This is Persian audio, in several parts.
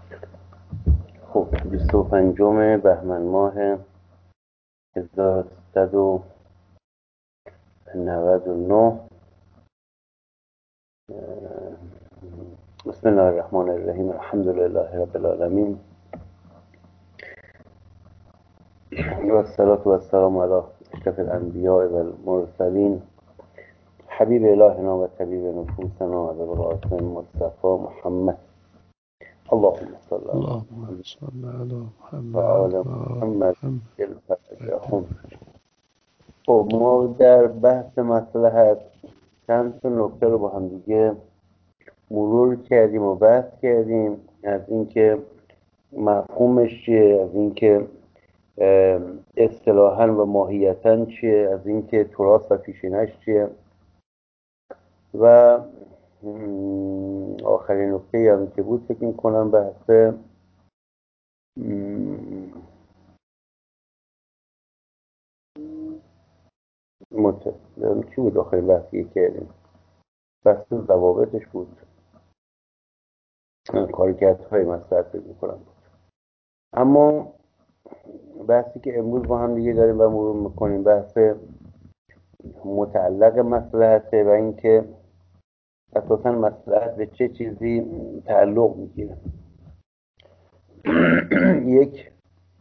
خب 25 بهمن ماه 1399. بسم الله الرحمن الرحیم. الحمد لله رب العالمین و الصلاة و السلام علی اشرف الانبیاء و المرسلین حبیب الهنا و طبیب نفوسنا ابو القاسم مصطفى محمد. اللهم صل علی اللهم صل علی و محمد آل و آل محمد محمد. الفاتحه. خب ما در بحث مصلحت چند تا نکته رو با هم دیگه مرور کردیم و بحث کردیم، از اینکه مفهومش چیه، از اینکه اصطلاحاً و ماهیتاً چیه، از اینکه تراث و پیشینش چیه، و آخرین نکته هم که بود فکر می‌کنم بحث چی بود آخرین بحثی که کردیم؟ بحث ضوابطش بود، کارکردهای مصلحت فکر می‌کنم. اما بحثی که امروز با هم دیگه داریم و مرور میکنیم بحث متعلق مصلحته و اینکه اساسا مصلحت به چه چیزی تعلق میگیره. یک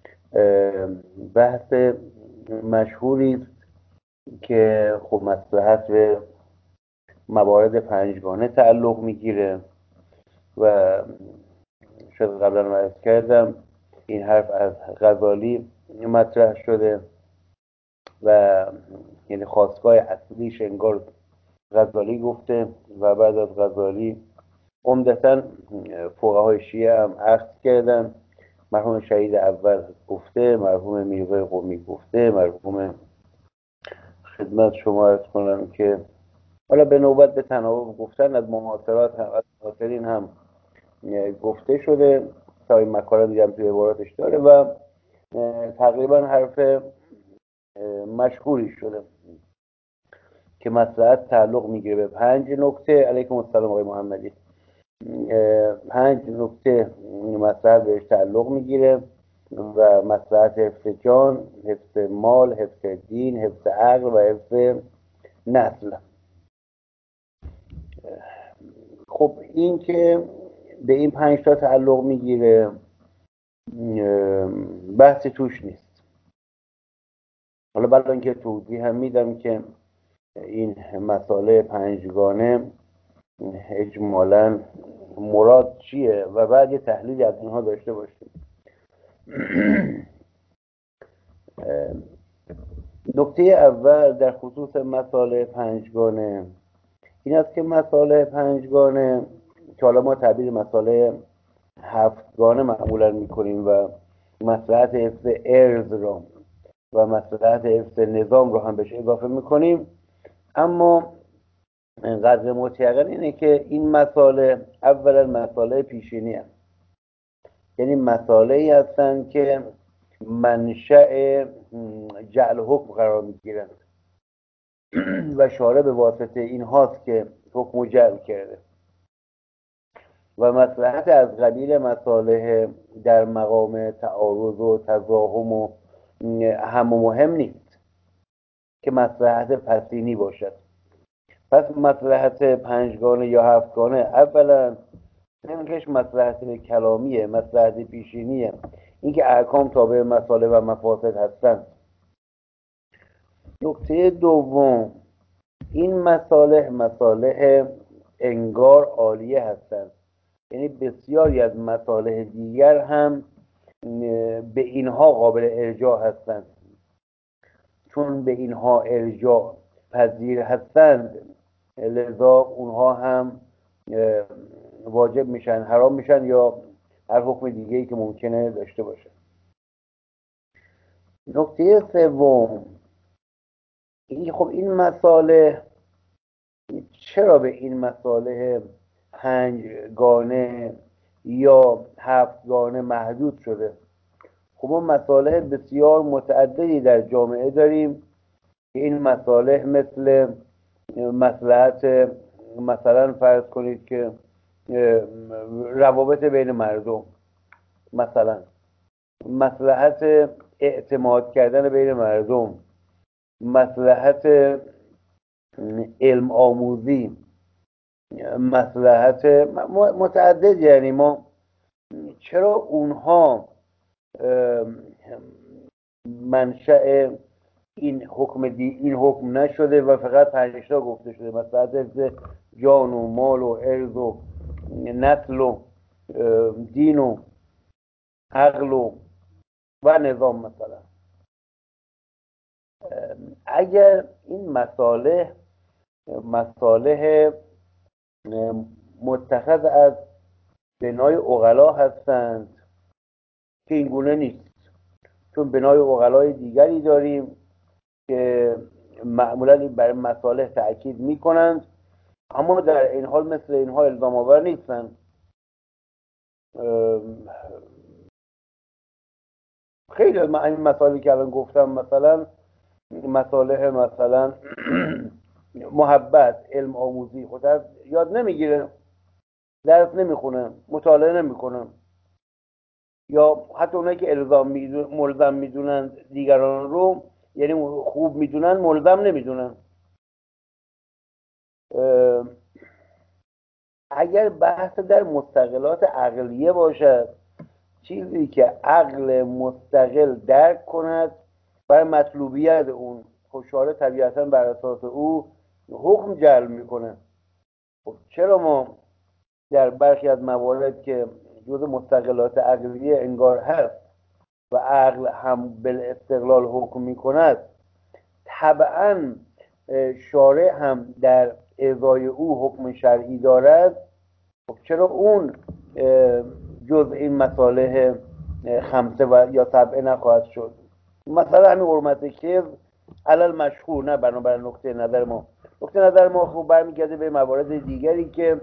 بحث مشهوری است که خب مصلحت به موارد پنجگانه تعلق میگیره و شاید قبلا عرض کردم این حرف از غزالی مطرح شده و یعنی خواستگاه اصلیش انگار غزالی گفته و بعد از غزالی عمدتا فقهای شیعه هم عکس کردن. مرحوم شهید اول گفته، مرحوم میرزای قمی گفته، مرحوم خدمت شما عرض کنم که حالا به نوبت به تناوب گفتن از معاصرات هم از معاصرین هم گفته شده، تا این مکارم دیدم توی عباراتش داره و تقریبا حرف مشهوری شده که مصلحت تعلق میگیره به 5 نکته. علیکم السلام آقای محمدی. 5 نکته مصلحت بهش تعلق میگیره و مصلحت حفظ جان، حفظ مال، حفظ دین، حفظ عقل و حفظ نسل. خب این که به این 5 تا تعلق میگیره بحثی توش نیست. حالا برای اینکه توضیح هم میدم که این مسئله 5گانه اجمالاً مراد چیه و بعد یه تحلیلی از اینها داشته باشیم. نکته اول در خصوص مسائل 5گانه این است که مسائل 5گانه که حالا ما تعبیر مسائل 7گانه معمولا میکنیم و مصلحت حفظ ارز را و مصلحت حفظ نظام رو هم بهش اضافه میکنیم، اما قدر متیقن اینه که این مسائل اولا مسائل پیشینی هست، یعنی مسائلی هستند که منشأ جعل حکم قرار میگیرند و شارع به واسطه این هاست که حکم جعل کرده و مصلحت از قبیل مصالح در مقام تعارض و تضاهم و هم و مهم نیست که مصلحت پسینی باشد. پس مصلحت 5گانه یا 7گانه اولا نمیشه مصلحت کلامیه، مصلحت پیشینیه، اینکه احکام تابع مصالح و مفاسد هستند. نکته دوم، این مصالح انگار عالیه هستند، یعنی بسیاری از مصالح دیگر هم به اینها قابل ارجاع هستند. چون به اینها ارجاع پذیر هستند لذا اونها هم واجب میشن، حرام میشن یا هر حکم دیگه‌ای که ممکنه داشته باشه. نکته سوم این خب این مصالح چرا به این مصالح 5گانه یا 7گانه محدود شده؟ خب ما مصالح بسیار متعددی در جامعه داریم که این مصالح مثل مصلحت مثلا فرض کنید که روابط بین مردم، مثلا مصلحت اعتماد کردن بین مردم، مصلحت علم آموزی، مصلحت متعدد. یعنی ما چرا اونها منشأ این حکم نشده و فقط 5 تا گفته شده؟ مصلحت حفظ جان و مال و عرض و نسل و دین و عقل و نظام. مثلا اگر این مصالح متخذ از بنای عقلا هستند که این گونه نیست، چون بنای عقلای دیگری داریم که معمولا برای مصالح تأکید میکنند، اما در این حال مثل اینها الزام آور نیستند. خیلی از این مسائلی که الان گفتم، مثلا مصالح مثلا محبت، علم آموزی، خود یاد نمیگیره، درس نمیخونه، مطالعه نمیکنه، یا حتی اونایی که ملزم میدونند دیگران رو، یعنی خوب میدونن، ملزم نمیدونن. اگر بحث در مستقلات عقلیه باشد، چیزی که عقل مستقل درک کند برای مطلوبیت اون، خوشحاله طبیعتا بر اساس او حکم جلب میکنه. خب چرا ما در برخی از موارد که جز مستقلات عقلیه انگار هست و عقل هم بالاستقلال حکم میکند، طبعا شارع هم در ازای او حکم شرعی دارد، خب چرا اون جز این مصالح 5 و یا 7 نخواهد شد؟ مثلا همین حرمت کذب علل مشهور، نه بنابر نقطه نظر ما. نقطه نظر ما خب برمیگرده به موارد دیگری که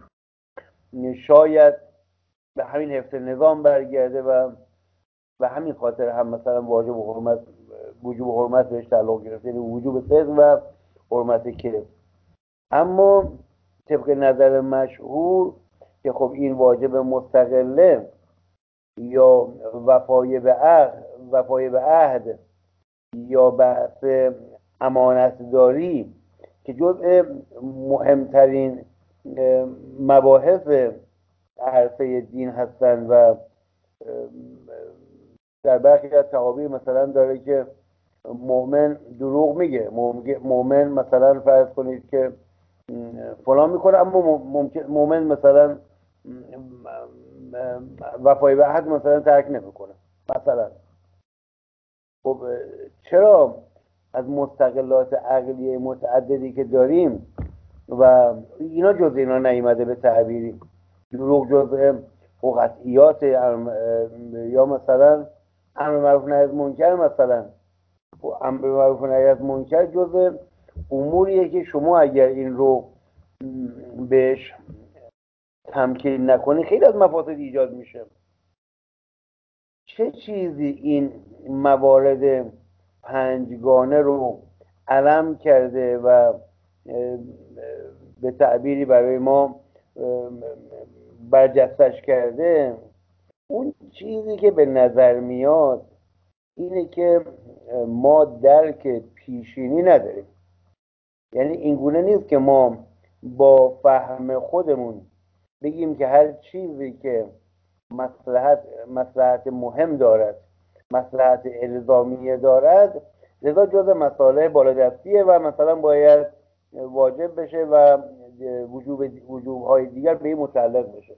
شاید به همین حفظ نظام برگرده و به همین خاطر هم مثلا وجوب حرمت بهش تعلق گرفته، یعنی وجوب صدق و حرمت کذب. اما طبق نظر مشهور که خب این واجب مستقله یا وفای به عهد یا بحث امانتداری که جزء مهمترین مباحث عرصه دین هستند و در برخی از تعابیر مثلا داره که مؤمن دروغ میگه. مؤمن مثلا فرض کنید که فلان میکنه، اما مؤمن مثلا وفای به عهد مثلا ترک نمیکنه مثلا. خب چرا از مستقلات عقلیه متعددی که داریم و اینا جز اینا نیامده به تعبیری؟ دروغ جزء قطعیات، یا مثلا امر معروف نهی از منکر. مثلا امر معروف نهی از منکر جزء اموریه که شما اگر این رو بهش تمکین نکنی خیلی از مفاسد ایجاد میشه. چه چیزی این موارد 5گانه رو علم کرده و به تعبیری برای ما برجستش کرده؟ اون چیزی که به نظر میاد اینه که ما درک پیشینی نداریم. یعنی اینگونه نیست که ما با فهم خودمون بگیم که هر چیزی که مصلحت مهم دارد، مصلحت الزامیه دارد، لذا جز مصالح بالادستیه و مثلا باید واجب بشه و وجوبهای دیگر به این متعلق بشه.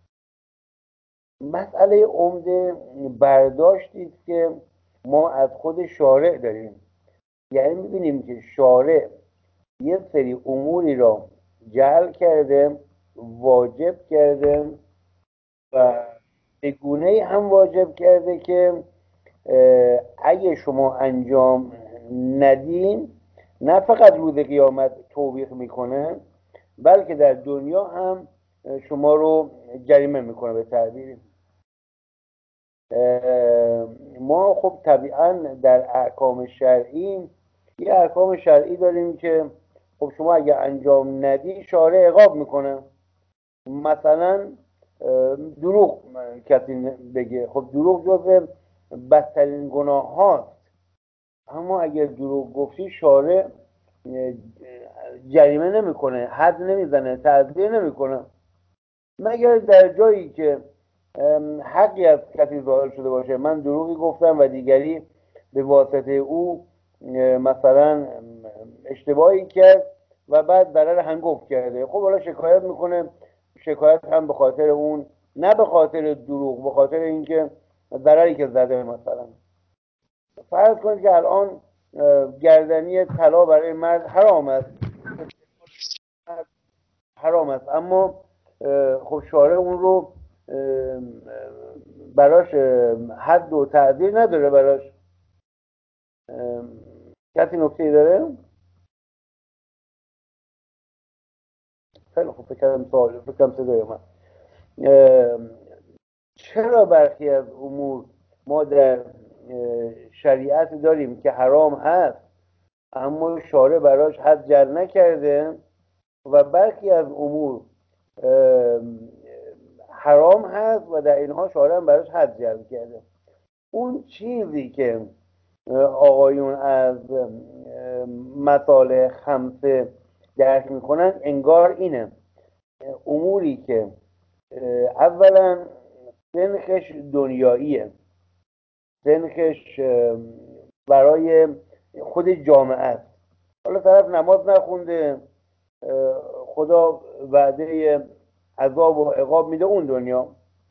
مسئله عمده برداشتی است که ما از خود شارع داریم. یعنی می‌بینیم که شارع یه سری اموری را جعل کرده، واجب کرده و به گونه‌ای هم واجب کرده که اگه شما انجام ندین، نه فقط روز قیامت توبیخ میکنه، بلکه در دنیا هم شما رو جریمه میکنه. به تعبیری ما خب طبیعا در احکام شرعی یه احکام شرعی داریم که خب شما اگه انجام ندی شارع عقاب میکنه. مثلا دروغ کسی بگه. خب دروغ جز بدترین گناه هاست، اما اگر دروغ گفتی شارع جریمه نمیکنه، حد نمیزنه، تعزیه نمیکنه، مگر در جایی که حقی از کسی ظاهر شده باشه. من دروغی گفتم و دیگری به واسطه او مثلا اشتباهی کرد و بعد ضرر هنگفت کرده، خب حالا شکایت میکنه. شکایت هم به خاطر اون، نه به خاطر دروغ، به خاطر اینکه ضرری که زده. مثلا فرض کنید که الان گردنی طلا برای مرد حرام است، حرام است، اما خب شارع اون رو براش حد و تعذیر نداره براش. کسی نکته ای داره؟ خیلی خوب، فکرم سوال، فکرم صدای من. چرا برخی از امور ما در شریعت داریم که حرام هست اما شارع براش حد جر نکرده، و برخی از امور حرام هست و در اینها شارع هم براش حد جر کرده؟ اون چیزی که آقایون از مصالح خمسه درک میکنن انگار اینه: اموری که اولا سنخش دنیاییه، سنخش برای خود جامعه است. حالا طرف نماز نخونده، خدا وعده عذاب و عقاب میده اون دنیا،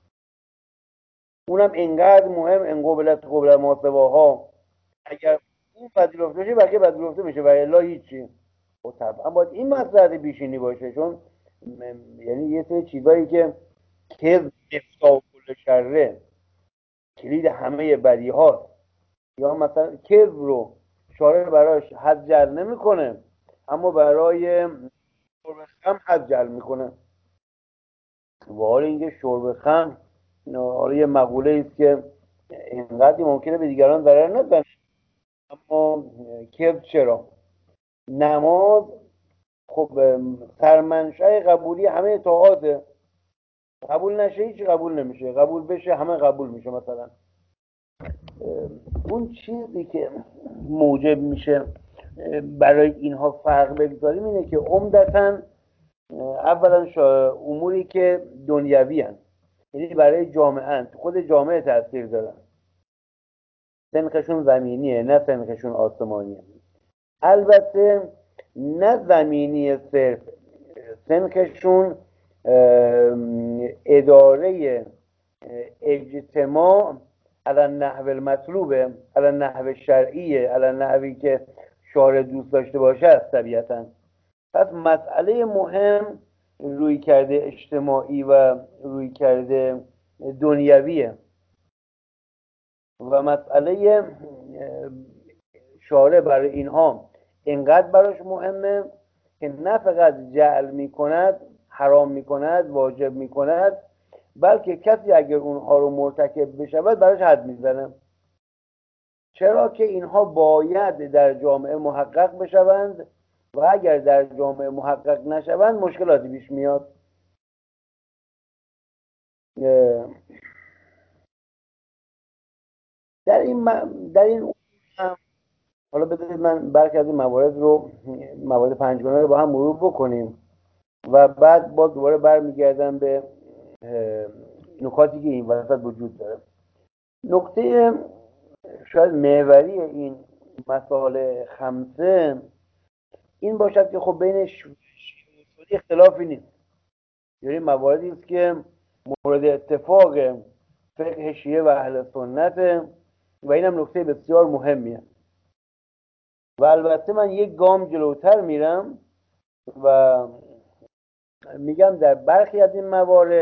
اونم انقدر مهم، ان قبلت قبل ما سواها، اگر این پذیرفته بشه بقیه پذیرفته میشه و الا هیچی. خب طبعا باید این مصلحت بیشینی باشه، چون یعنی یه سری چیزایی که کذب مفتاح کل شره، کلید همه بدی هاست، یا مثلا کذب رو شارع براش حد جر نمیکنه اما برای شرب خمر حد جر میکنه. و حال اینکه شرب خمر حالا یه مقوله است که اینقدر ممکنه به دیگران ضرر نزنه، اما کذب چرا؟ نماز خب سرمنشأ قبولی همه طاعاته، قبول نشه هیچ قبول نمیشه، قبول بشه همه قبول میشه. مثلا اون چیزی که موجب میشه برای اینها فرق بگذاریم اینه که عمدتاً اولا اموری که دنیوی هن، یعنی برای جامعه هن، خود جامعه تاثیر دارن، سنخشون زمینیه نه سنخشون آسمانیه. البته نه زمینی صرف، سنخشون اداره اجتماع علی نحو المطلوبه، علی نحو شرعیه، علی نحوی که شارع دوست داشته باشه است طبیعتا. پس مسئله مهم روی کرده اجتماعی و روی کرده دنیویه و مسئله شارع برای اینها اینقدر براش مهمه که نه فقط جعل میکند، حرام میکند، واجب میکند، بلکه کسی اگر اونها رو مرتکب بشود براش حد میزنه. چرا که اینها باید در جامعه محقق بشوند و اگر در جامعه محقق نشوند مشکلاتی پیش میاد. در این حالا بذارید من برخی از این موارد پنجگانه رو با هم مرور بکنیم و بعد باز دوباره برمیگردم به نکاتی که این وسط وجود داره. نکته شاید محوری این مسائل خمسه این باشد که خب بین اختلافی نیست، یعنی مواردی است که مورد اتفاق فقه شیعه و اهل سنت و اینم نکته بسیار مهمیه. و البته من یک گام جلوتر میرم و میگم در برخی از این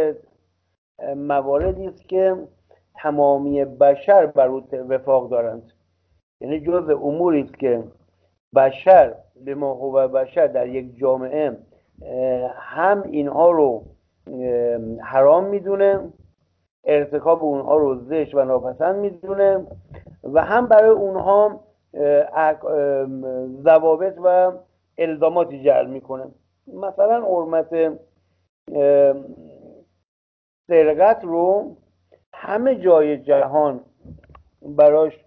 مواردی است که تمامی بشر بر او وفاق دارند، یعنی جزء اموری است که بشر به ما هو بشر در یک جامعه هم اینها رو حرام میدونه، ارتکاب اونها رو زشت و ناپسند میدونه و هم برای اونها ضوابط و الزاماتی جعل میکنه. مثلا حرمت سرقت رو همه جای جهان براش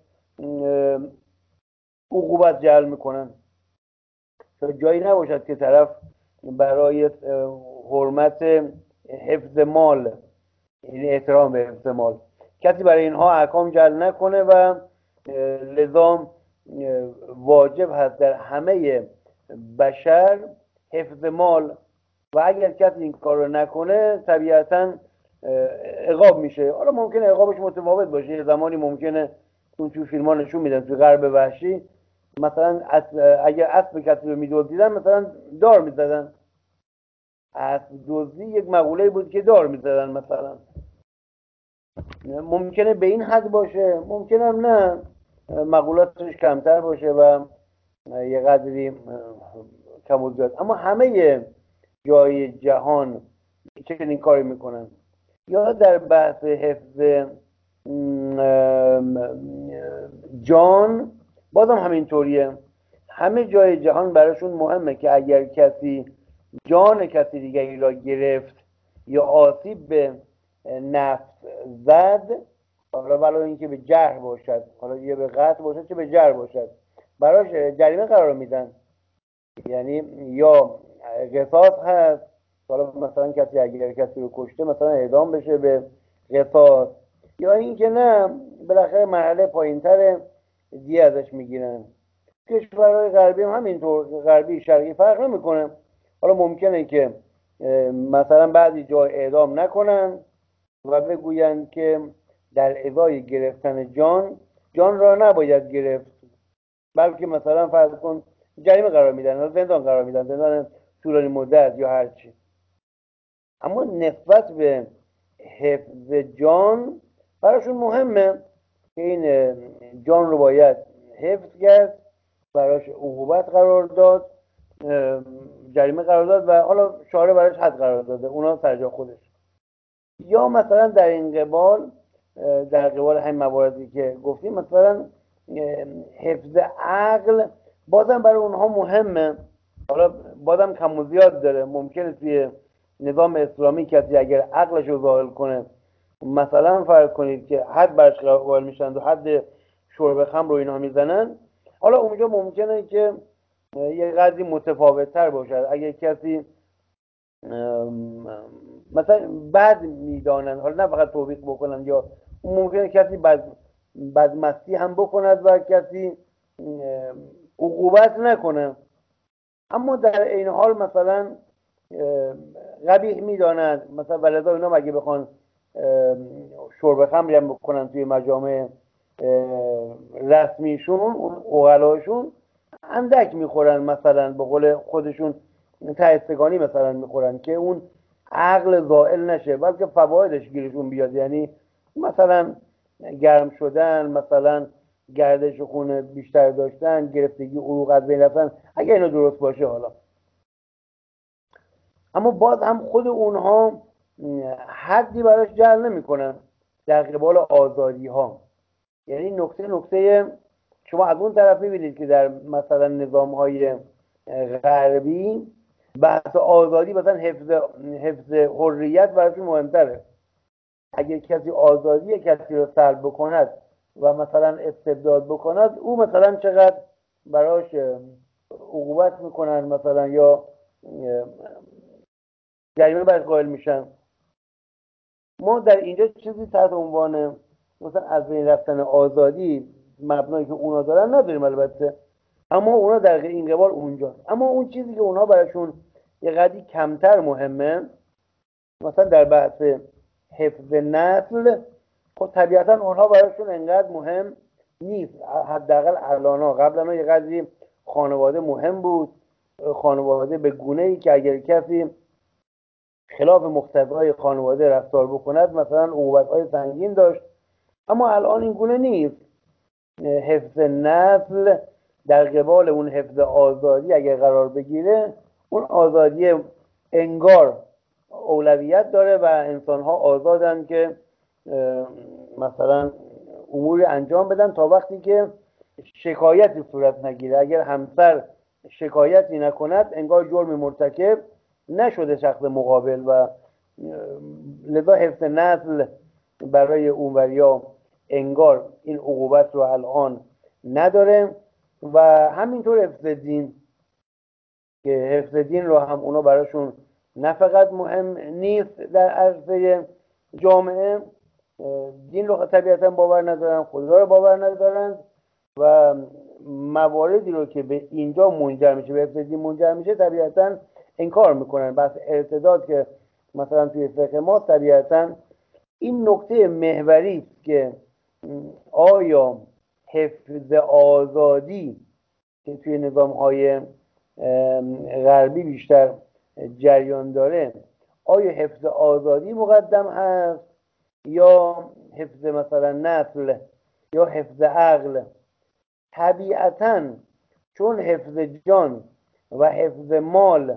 عقوبت جلب میکنن. جایی نباشد که طرف برای حرمت حفظ مال، یعنی احترام به حفظ مال، کسی برای اینها احکام جلب نکنه و لذا واجب هست در همه بشر حفظ مال و اگر کسی این کار رو نکنه طبیعتا عقاب میشه. حالا ممکنه عقابش متفاوت باشه، یه زمانی ممکنه اون تو فیلم ها نشون میدن تو غرب وحشی مثلا اگر اسب کسی رو میدزدیدن مثلا دار میزدن. اسب دزدی یک مقوله بود که دار میزدن مثلا. ممکنه به این حد باشه، ممکنه هم نه، مقولاتش کمتر باشه و یه قدری کم و زیاد، اما همه جای جهان چنین کاری میکنن. یا در بحث حفظ جان بازم همینطوریه، همه جای جهان براشون مهمه که اگر کسی جان کسی دیگری را گرفت یا آسیب به نفس زد، حالا ولو اینکه به جرح باشد، حالا یه به قتل باشد چه به جرح باشد، براش جریمه قرار میدن. یعنی یا قصاص هست، حالا مثلا کسی اگر کسی رو کشته مثلا اعدام بشه به قصاص، یا اینکه نه بالاخره مرحله پایینتر دیگه ازش میگیرن. کشورهای غربی هم همینطور، غربی شرقی فرق نمیکنه. حالا ممکنه که مثلا بعضی جا اعدام نکنن و بگویند که در ازای گرفتن جان را نباید گرفت، بلکه مثلا فرض کن جریمه قرار میدن، زندان قرار میدن، زندان طولانی مدت یا هر چی. اما نسبت به حفظ جان براشون مهمه که این جان رو باید حفظ کرد، براش عقوبت قرار داد، جریمه قرار داد و حالا شارع براش حد قرار داده، اونا سر جا خودش. یا مثلا در این قبال، در قبال همین مواردی که گفتیم، مثلا حفظ عقل بازم برای اونها مهمه. حالا بازم کم و زیاد داره، ممکنه توی نظام اسلامی کسی اگر عقلش رو ظاهر کنه، مثلا فرض کنید که حد برش قائل میشن و حد شرب خمر رو اینا میزنن، حالا اونجا ممکنه که یه قدری متفاوت تر باشد. اگر کسی مثلا بد میدانن، حالا نه فقط توبیخ بکنن، یا ممکنه کسی بدمستی هم بکند و کسی عقوبت نکنه، اما در این حال مثلا قبیح میدانند، مثلا ولذا اینا اگه بخوان شرب خمری هم بکنن توی مجامع رسمیشون، اغلاشون اندک میخورن، مثلا به قول خودشون تایستگانی مثلا میخورن که اون عقل زائل نشه بلکه فوایدش گیرشون بیاد. یعنی مثلا گرم شدن، مثلا گردش خون بیشتر داشتن، گرفتگی عروق از بین رفتن، اگه اینو درست باشه حالا. اما باز هم خود اونها حدی براش جعل نمیکنن در قبال آزادی ها. یعنی نکته شما از اون طرف میبینید که در مثلا نظام های غربی بحث آزادی، مثلا حفظ حریت براشون مهمتره. اگر کسی آزادی کسی رو سلب بکند و مثلا استبداد بکند، او مثلا چقدر براش عقوبت میکنن مثلا یا جریمه برش قائل میشن. ما در اینجا چیزی تحت عنوان مثلا از بین رفتن آزادی مبنایی که اونا دارن نداریم البته، اما اونا در این قبال اونجا. اما اون چیزی که اونا براشون یه قدری کمتر مهمه، مثلا در بحث حفظ نسل، خب طبیعتا اونها براشون انقدر مهم نیست. حداقل الانا، قبلا یه قدری خانواده مهم بود، خانواده به گونه‌ای که اگر کسی خلاف مقتضای خانواده رفتار بکند مثلا عقوبت‌های سنگین داشت، اما الان این گونه نیست. حفظ نسل در قبال اون حفظ آزادی اگر قرار بگیره، اون آزادی انگار اولویت داره و انسان‌ها آزادن که مثلا اموری انجام بدن تا وقتی که شکایتی صورت نگیره. اگر همسر شکایتی نکند، انگار جرم مرتکب نشده شخص مقابل و لذا حفظ نسل برای اونوریا انگار این عقوبت رو الان نداره و همینطور حفظ دین که حفظ دین رو هم اونا براشون نه فقط مهم نیست در عرصه جامعه، دین رو طبیعتا باور ندارن، خدا رو باور ندارن و مواردی رو که به اینجا منجر میشه، به حفظ دین منجر میشه، طبیعتا انکار میکنن. بس ارتداد که مثلا توی فقه ما طبیعتا این نکته محوری است که آیا حفظ آزادی که توی نظام‌های غربی بیشتر جریان داره، آیا حفظ آزادی مقدم هست یا حفظ مثلا نسل یا حفظ عقل؟ طبیعتاً چون حفظ جان و حفظ مال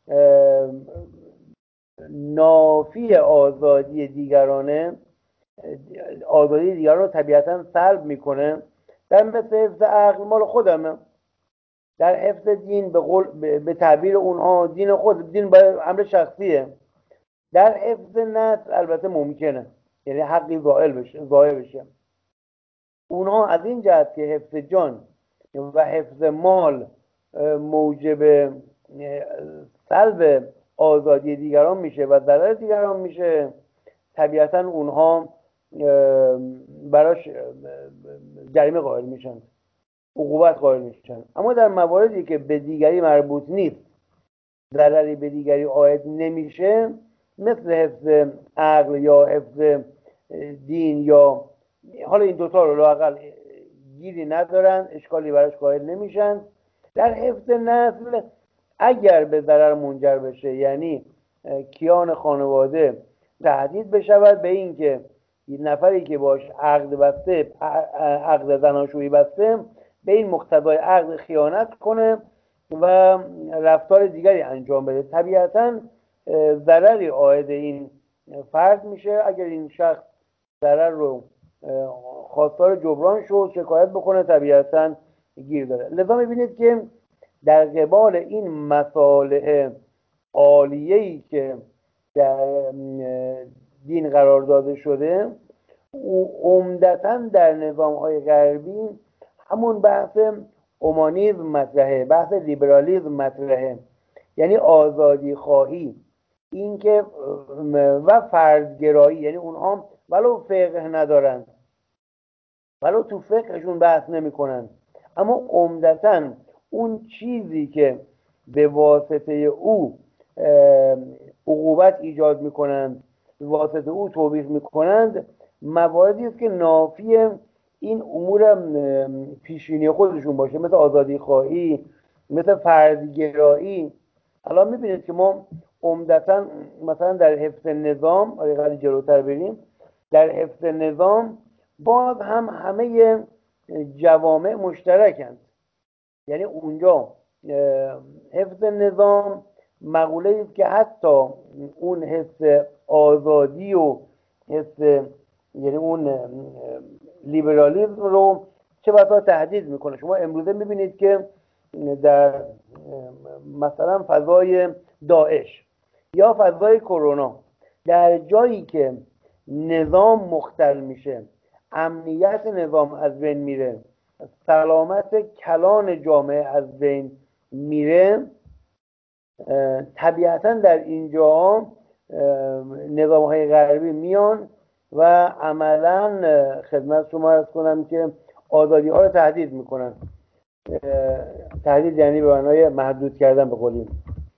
نافی آزادی دیگرانه، آزادی دیگران رو طبیعتاً سلب میکنه. در مثل حفظ عقل مال خودمه، در حفظ دین به تعبیر اونها دین خود، دین باید امر شخصیه. در حفظ نسل البته ممکنه، یعنی حقی ضایع بشه. اونها از این جهت که حفظ جان و حفظ مال موجب سلب آزادی دیگران میشه و ضرر دیگران میشه، طبیعتا اونها براش جریمه قائل میشن، عقوبت قائل میشن. اما در مواردی که به دیگری مربوط نیست، ضرری به دیگری عاید نمیشه، مثل حفظ عقل یا حفظ دین، یا حالا این دوتا رو لااقل گیری ندارن، اشکالی براش قائل نمیشن. در حفظ نسل اگر به ضرر منجر بشه، یعنی کیان خانواده تهدید بشود به این که نفری که باش عقد زناشویی بسته به این مقتضای عقد خیانت کنه و رفتار دیگری انجام بده، طبیعتا ضرری عاید این فرد میشه. اگر این شخص ضرر رو خواستار جبران شد، شکایت بکنه، طبیعتا گیر داره. لذا میبینید که در قبال این مصالح عالیه‌ای که در دین قرار داده شده، عمدتاً در نظام‌های غربی همون بحث اومانیسم مطرحه، بحث لیبرالیسم مطرحه، یعنی آزادی خواهی، این که و فردگرایی، یعنی اونها ولو فقه ندارن، ولو تو فقهشون بحث نمی‌کنن، اما عمدتاً اون چیزی که به واسطه او عقوبت ایجاد میکنند، به واسطه او توبیخ میکنند، مواردی است که نافی این امور پیشینی خودشون باشه، مثل آزادی خواهی، مثل فردگرایی. الان میبینید که ما عمدتاً مثلا در حفظ نظام، اگه جلوتر بریم، در حفظ نظام باز هم همه جوامع مشترکند. یعنی اونجا حفظ نظام مقوله است که حتی اون حس آزادی و حس، یعنی اون لیبرالیسم رو چه بسا تهدید میکنه. شما امروزه میبینید که در مثلا فضای داعش یا فضای کرونا، در جایی که نظام مختل میشه، امنیت نظام از بین میره، سلامت کلان جامعه از بین میره، طبیعتا در اینجا نظام‌های غربی میان و عملا خدمت شما عرض کنم که آزادی ها رو تهدید میکنن. تهدید یعنی به معنای محدود کردن به قولی.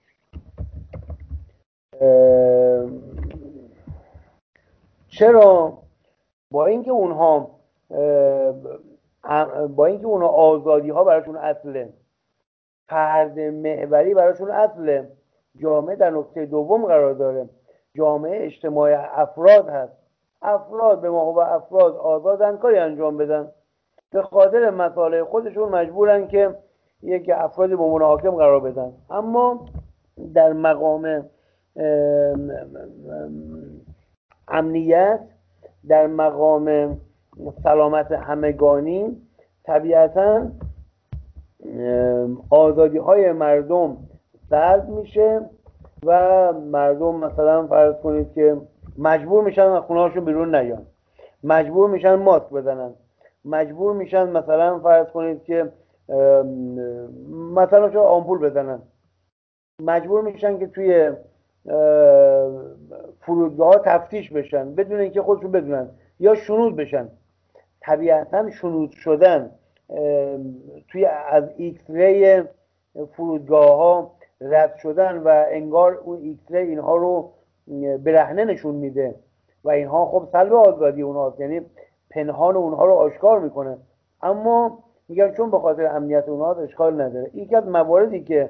چرا؟ با اینکه اونها آزادی ها براشون اصله، فرد محوری براشون اصله، جامعه در نقطه دوم قرار داره، جامعه اجتماع افراد هست، افراد به موقع افراد آزادن کاری انجام بدن، به خاطر مصالح خودشون مجبورن که یک افرادی به عنوان حاکم قرار بدن. اما در مقام امنیت، در مقام سلامت همگانی، طبیعتاً آزادی های مردم سلب میشه و مردم مثلا فرض کنید که مجبور میشن از خونه هاشون بیرون نیان، مجبور میشن ماسک بزنن، مجبور میشن مثلا فرض کنید که مثلا چون آمپول بزنن، مجبور میشن که توی فرودگاه ها تفتیش بشن بدون اینکه خودشون بدونن، یا شنود بشن. طبیعتا شنود شدن توی از ایکس ری فرودگاه ها رد شدن و انگار اون ایکس ری اینها رو برهنه نشون میده و اینها خب سلب آزادی اونهاست، یعنی پنهان اونها رو آشکار میکنه، اما میگم چون به خاطر امنیت اونها اشکال نداره. یکی از مواردی که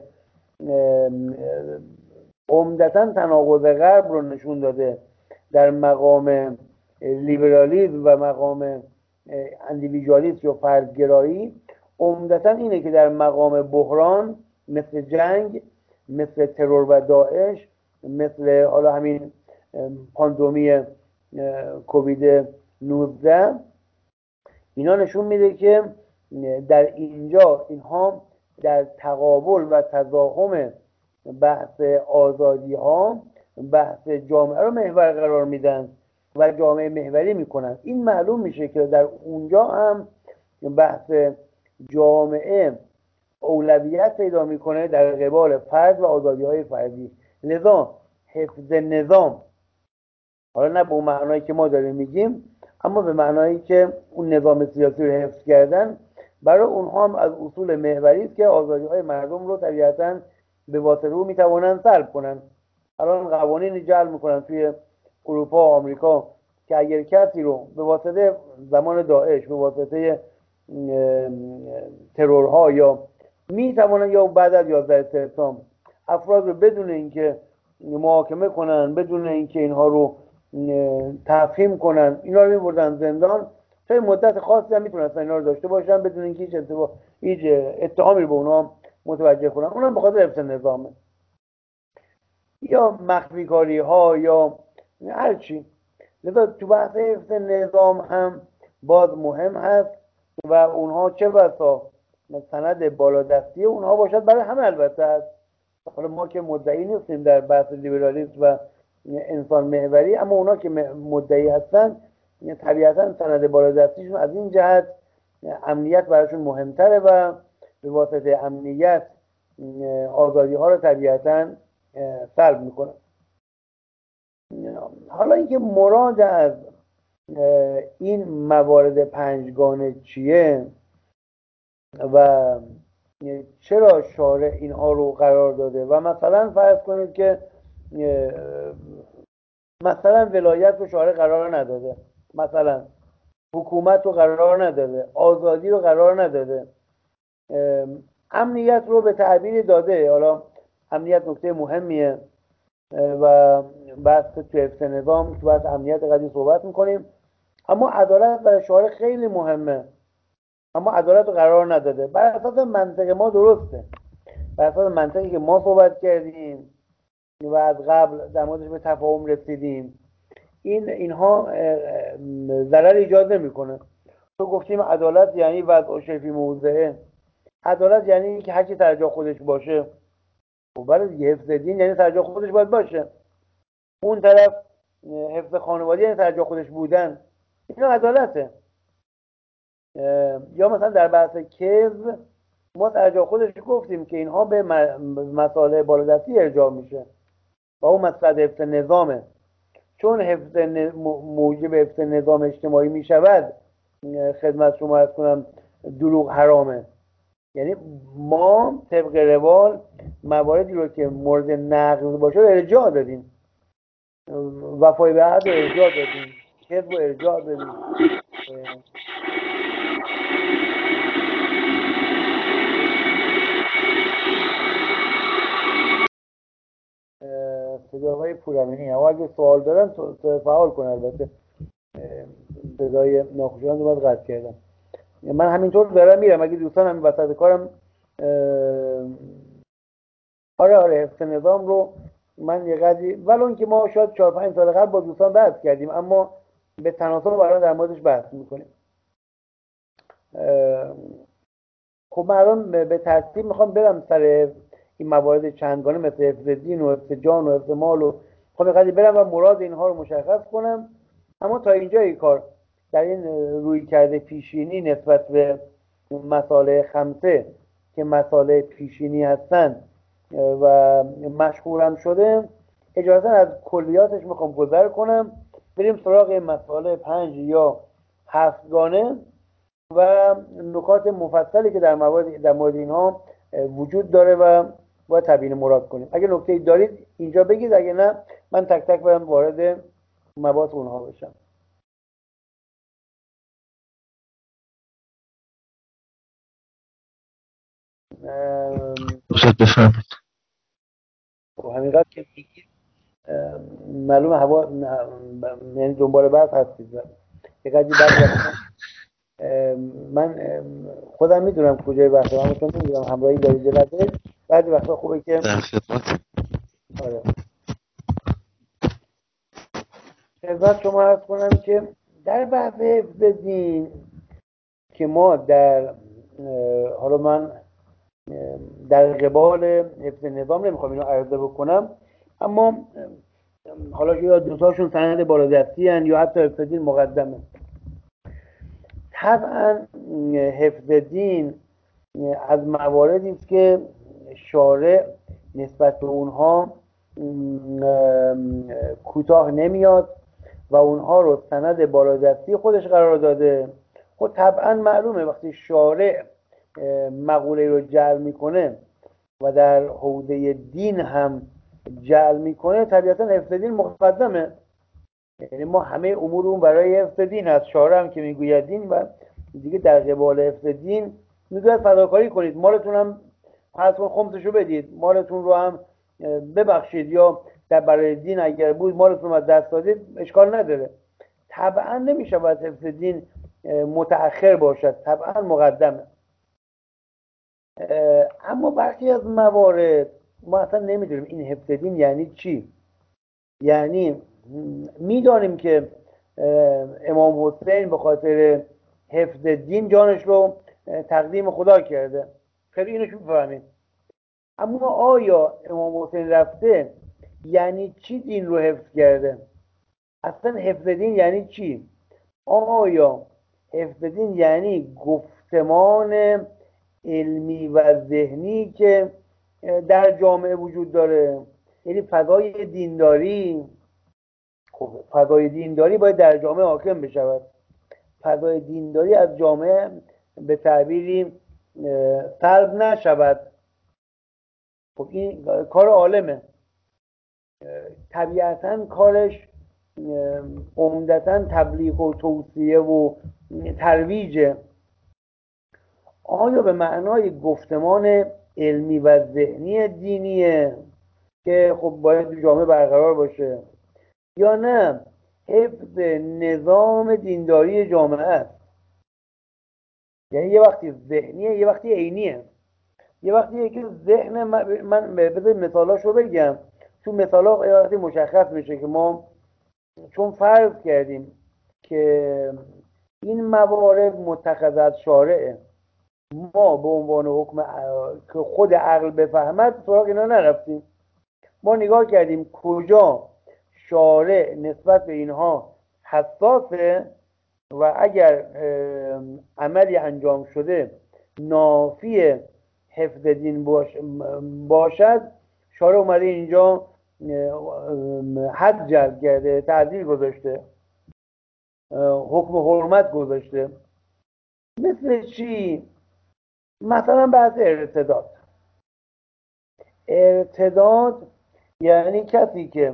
عمدتا تناقض غرب رو نشون داده در مقام لیبرالیسم و مقام اندیویدوالیسم یا فردگرایی، عمدتا اینه که در مقام بحران مثل جنگ، مثل ترور و داعش، مثل حالا همین پاندمی کووید 19، اینا نشون میده که در اینجا اینها در تقابل و تضاهم بحث آزادی ها بحث جامعه رو محور قرار میدن و جامعه محوری میکنن. این معلوم میشه که در اونجا هم بحث جامعه اولویت پیدا میکنه در قبال فرد و آزادی های فردی. لذا حفظ نظام، حالا نه به اون معنایی که ما داریم میگیم، اما به معنایی که اون نظام سیاسی رو حفظ کردن، برای اونها هم از اصول محوری است که آزادی های مردم رو طبیعتاً به واسطه او میتوانند سلب کنن. الان قوانینی جعل میکنن توی اروپا و آمریکا که اگر کسی رو به واسطه زمان داعش، به واسطه ترورها، یا میتوانن یا بعد از 11 سپتامبر افراد رو بدون اینکه محاکمه کنن، بدون اینکه اینها رو تفهیم کنن، اینا رو میبردن زندان، تا مدت خاصی هم میتونستن اینا رو داشته باشن بدون اینکه هیچ اتهامی رو به اونها متوجه کنن. اونم به خاطر حفظ نظامه، یا مخفی کاری ها یا هر چی. لذا تو بحث حفظ نظام هم باز مهم هست و اونها چه بسا سند بالادستی اونها باشد برای همه. البته هست، حالا ما که مدعی نیستیم در بحث لیبرالیسم و انسان محوری، اما اونا که مدعی هستن طبیعتا سند بالادستیشون از این جهت امنیت براشون مهمتره و به واسطه امنیت آزادی ها رو طبیعتا سلب میکنه. حالا اینکه مراد از این موارد پنجگانه چیه و چرا شارع اینها رو قرار داده، و مثلا فرض کنید که مثلا ولایت رو شارع قرار نداده، مثلا حکومت رو قرار نداده، آزادی رو قرار نداده، امنیت رو به تعبیر داده. حالا امنیت نکته مهمیه و بحث تو حفظ نظام تو بحث امنیت قضیه صحبت میکنیم، اما عدالت برای شارع خیلی مهمه، اما عدالت رو قرار نداده. بر اساس منطق ما درسته، بر اساس منطقی که ما صحبت کردیم و از قبل در موردش به تفاهم رسیدیم، اینها ضرر ایجاد نمیکنه. تو گفتیم عدالت یعنی وضع شیء فی موضعه، عدالت یعنی اینکه هر کی سر جای خودش باشه. خب برای دیگه حفظ دین یعنی سر جای خودش باید باشه، اون طرف حفظ خانواده یعنی سر جای خودش بودن، اینا عدالته. یا مثلا در بحث کذب ما سر جای خودش گفتیم که اینها به مسائل بالادستی ارجاع میشه و اون مسئله حفظ نظامه، چون موجب حفظ نظام اجتماعی میشود. خدمت شما عرض کنم دروغ حرامه، یعنی ما طبق روال مواردی رو که مورد نقض باشه رو ارجاع دادیم، وفای به عهد رو ارجاع دادیم، کذب رو ارجاع دادیم. صداهای پورامینی اما اگه سوال دارن فعال کن. البته صدای ناخوشایند رو باید قطع کردم. من همینطور دارم میرم، اگه دوستان هم وسط کارم آره حفظ نظام رو من یه قدری ولون که ما شاید 4-5 سال قبل با دوستان بحث کردیم، اما به تناسب الان در موردش بحث میکنیم. خب من الان به ترتیب میخوام برم سر این موارد چندگانه مثل حفظ دین و حفظ جان و حفظ مال و خب قضیه برم و مراد اینها رو مشخص کنم. اما تا اینجای کار در این روی کرده پیشینی نسبت به مسائل خمسه که مسائل پیشینی هستن و مشهورم شده، اجازه از کلیاتش میخوام گذر کنم، بریم سراغ مسائل 5 یا 7 گانه و نکات مفصلی که در مورد اینها وجود داره و باید تبیین مراد کنیم. اگه نکته‌ای دارید اینجا بگید، اگه نه من تک تک برم وارد مباحث اونها بشم. دوست بفرمایید. خب همینقدر که میگید معلوم هوا یعنی دنبال بحث هستید. یک قضیه من خودم میدونم کجای بحثه، اما چون نمیدونم همراهی دارید جلده بعضی وقتا خوبه که در خدمت. آره خدمت شما عرض کنم که در بحث حفظ دین که ما در حالا من در قبال حفظ نظام نمیخوام اینو عرضه بکنم، اما حالا یا دوتاشون سند بالادستی هن یا حتی حفظ دین مقدمه. طبعا حفظ دین از مواردی است که شارع نسبت به اونها کوتاه نمیاد و اونها رو سند بالادستی خودش قرار داده. خب طبعا معلومه وقتی شارع مقوله رو جعل میکنه و در حوزه دین هم جعل میکنه، طبیعتا حفظ دین مقدمه. یعنی ما همه امورمون برای حفظ دین هست. شارع هم که میگوید دین و دیگه در قبال حفظ دین میگوید فداکاری کنید، مالتون هم فرض کن خمسشو بدید، مالتون رو هم ببخشید، یا در برای دین اگر بود مالتون رو دست دادید اشکال نداره. طبعا نمیشه باید حفظ دین متأخر باشد، طبعا مقدمه. اما برخی از موارد ما اصلا نمیدونیم این حفظ دین یعنی چی. یعنی میدانیم که امام حسین به خاطر حفظ دین جانش رو تقدیم خدا کرده، خیلی اینو شو بفهمیم. اما آیا امام حسین رفته یعنی چی دین رو حفظ کرده؟ اصلا حفظ دین یعنی چی؟ آیا حفظ دین یعنی گفتمان علمی و ذهنی که در جامعه وجود داره، یعنی فضای دینداری؟ خب فضای دینداری باید در جامعه حاکم بشود. فضای دینداری از جامعه به تعبیری سلب نشود. خب این کار عالمه، طبیعتا کارش عمدتا تبلیغ و توصیه و ترویجه. آیا به معنای گفتمان علمی و ذهنی دینیه که خب باید جامعه برقرار باشه، یا نه حفظ نظام دینداری جامعه است؟ یعنی یه وقتی ذهنیه یه وقتی عینیه. یه وقتیه که ذهن من بذارید مثالاشو بگم، چون مثالا یه وقتی مشخص میشه که ما چون فرض کردیم که این موارد متخذ از شارعه، ما به عنوان حکم که خود عقل بفهمد سراغ اینا نرفتیم. ما نگاه کردیم کجا شارع نسبت به اینها حساسه و اگر عملی انجام شده نافی حفظ دین باشد، شارع اومده اینجا حد جلب کرده، تعدیل گذاشته، حکم حرمت گذاشته. مثل چی؟ مثلا بحث ارتداد. ارتداد یعنی کسی که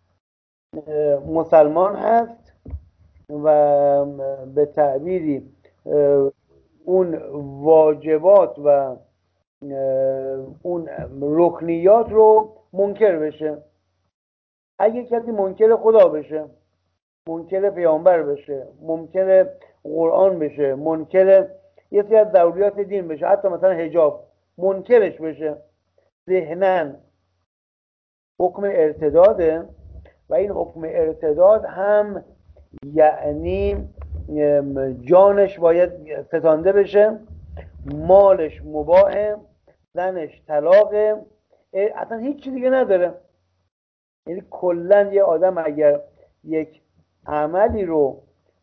مسلمان هست و به تعبیری اون واجبات و اون رکنیات رو منکر بشه. اگه کسی منکر خدا بشه، منکر پیامبر بشه، منکر قرآن بشه، منکر یه سری از ضروریات دین بشه، حتی مثلا حجاب منکرش بشه، ذهناً حکم ارتداده. و این حکم ارتداد هم یعنی جانش باید ستانده بشه، مالش مباحه، زنش طلاقه، اصلا هیچ چیز دیگه نداره. یعنی کلا یه آدم اگر یک عملی رو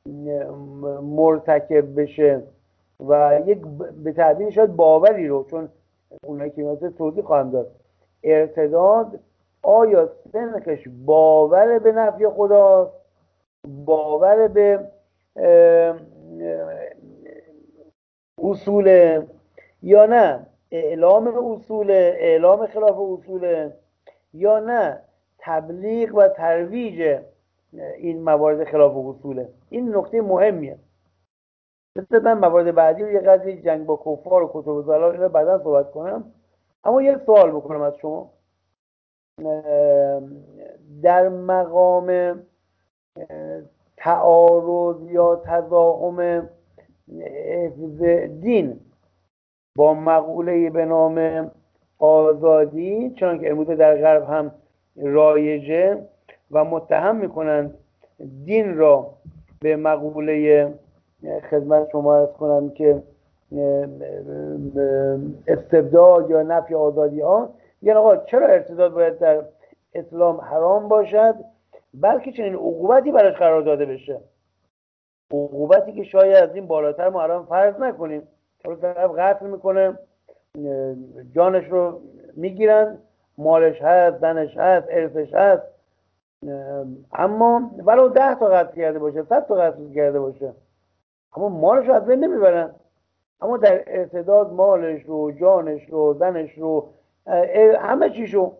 مرتکب بشه و یک به تعبیر شاید باوری رو، چون اونایی که مثلا توضیح خواهم داد، ارتداد آیا سنخش باور به نفی خدا، باور به اصول، یا نه اعلام اصول، اعلام خلاف اصول، یا نه تبلیغ و ترویج این موارد خلاف اصوله. این نکته مهمیه. من موارد بعدی رو یه قضیه جنگ با کفار و کتب و ضلال اینا بعدا صحبت کنم. اما یه سوال بکنم از شما. در مقام تعارض یا تضاهم حفظ دین با مقوله به نام آزادی، چون که امروز در غرب هم رایجه و متهم میکنند دین را به مقوله، خدمت شما عرض کنم که استبداد یا نفی آزادی ها، یعنی آقا چرا ارتداد باید در اسلام حرام باشد، بلکه چنین عقوبتی براش قرار داده بشه، عقوبتی که شاید از این بالاتر ما الان فرض نکنیم. طرف قتل میکنه، جانش رو میگیرن، مالش هست، زنش هست، ارثش هست، اما ولو 10 تا قتل کرده باشه، 100 تا قتل کرده باشه، اما مالش رو از بین نمیبرن. اما در ارتداد مالش رو، جانش رو، زنش رو، همه چیشو.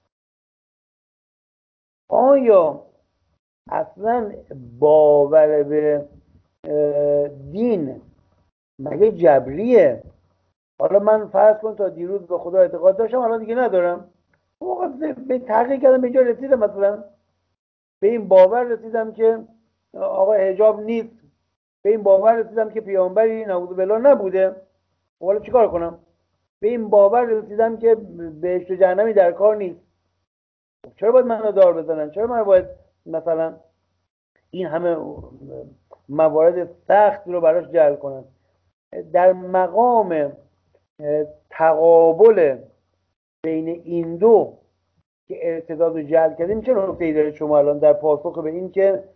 آیا اصلا باور به دین مگه جبریه؟ حالا من فرض کن تا دیروز به خدا اعتقاد داشتم، الان دیگه ندارم. موقع به تحقیق کردم، به اینجا رسیدم، مثلا به این باور رسیدم که آقا حجاب نیست، به این باور رسیدم که پیامبری نعوذ بالله نبوده. حالا چیکار کنم؟ به این باور رسیدم که بهشت و جهنمی در کار نیست. چرا باید منو دار بزنن؟ چرا من باید مثلا این همه موارد سخت رو براش جلب کنن؟ در مقام تقابل بین این دو که ارتداد رو جلب کردیم، چه نکته‌ای دارید شما الان در پاسخ به این که